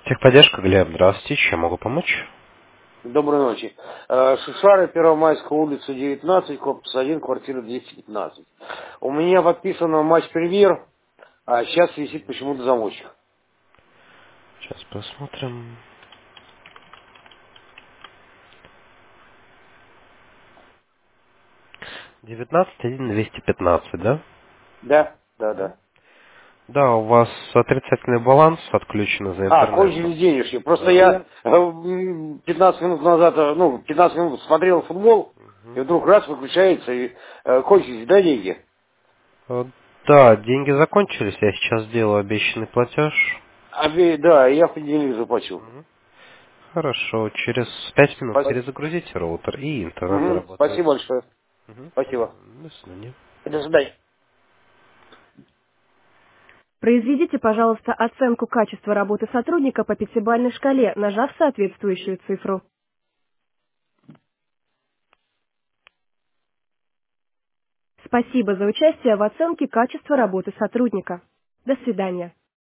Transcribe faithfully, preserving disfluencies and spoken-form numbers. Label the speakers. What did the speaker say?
Speaker 1: Техподдержка, Глеб, здравствуйте, чем могу помочь?
Speaker 2: Доброй ночи. Э, Шишары, Первомайская улица, девятнадцать, корпус один, квартира двести пятнадцать. У меня подписано матч-премьер, а сейчас висит почему-то замочек.
Speaker 1: Сейчас посмотрим. девятнадцать один двести пятнадцать, да?
Speaker 2: Да, да, да.
Speaker 1: Да, у вас отрицательный баланс отключен за
Speaker 2: А,
Speaker 1: интернета.
Speaker 2: кончились денежки. Просто
Speaker 1: Да.
Speaker 2: я э, м, пятнадцать минут назад, э, ну, пятнадцать минут смотрел футбол, и
Speaker 1: Мгм.
Speaker 2: вдруг раз выключается, и э, кончились, да, деньги?
Speaker 1: Э, Да, деньги закончились, я сейчас сделаю обещанный платеж.
Speaker 2: А, э, да, я в понедельник заплачу.
Speaker 1: Мгм. Хорошо, через пять минут
Speaker 2: Спасибо.
Speaker 1: перезагрузите роутер и интернет
Speaker 2: Мгм.
Speaker 1: заработает.
Speaker 2: Спасибо большое.
Speaker 1: Мгм.
Speaker 2: Спасибо.
Speaker 1: До свидания.
Speaker 2: До свидания.
Speaker 3: Произведите, пожалуйста, оценку качества работы сотрудника по пятибалльной шкале, нажав соответствующую цифру. Спасибо за участие в оценке качества работы сотрудника. До свидания.